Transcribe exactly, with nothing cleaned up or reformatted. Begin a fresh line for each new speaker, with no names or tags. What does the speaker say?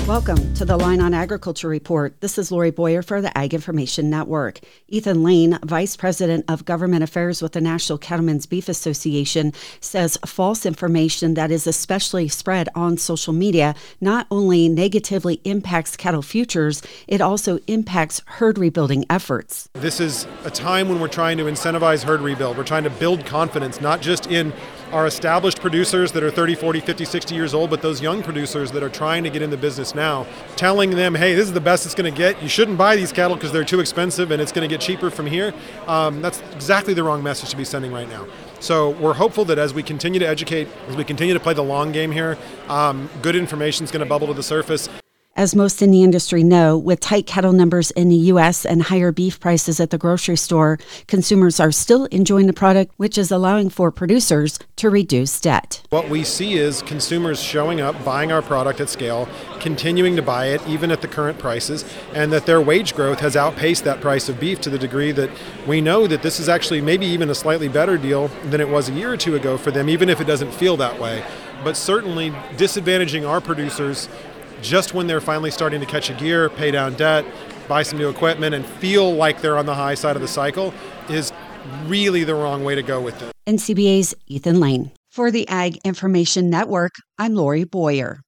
Welcome to the Line on Agriculture Report. This is Lori Boyer for the Ag Information Network. Ethan Lane, Vice President of Government Affairs with the National Cattlemen's Beef Association, says false information that is especially spread on social media not only negatively impacts cattle futures, it also impacts herd rebuilding efforts.
This is a time when we're trying to incentivize herd rebuild. We're trying to build confidence, not just in our established producers that are thirty, forty, fifty, sixty years old, but those young producers that are trying to get in the business now, telling them, hey, this is the best it's going to get. You shouldn't buy these cattle because they're too expensive and it's going to get cheaper from here. Um, that's exactly the wrong message to be sending right now. So we're hopeful that as we continue to educate, as we continue to play the long game here, um, good information is going to bubble to the surface.
As most in the industry know, with tight cattle numbers in the U S and higher beef prices at the grocery store, consumers are still enjoying the product, which is allowing for producers to reduce debt.
What we see is consumers showing up, buying our product at scale, continuing to buy it even at the current prices, and that their wage growth has outpaced that price of beef to the degree that we know that this is actually maybe even a slightly better deal than it was a year or two ago for them, even if it doesn't feel that way. But certainly disadvantaging our producers just when they're finally starting to catch a gear, pay down debt, buy some new equipment, and feel like they're on the high side of the cycle is really the wrong way to go with it.
N C B A's Ethan Lane. For the Ag Information Network, I'm Lori Boyer.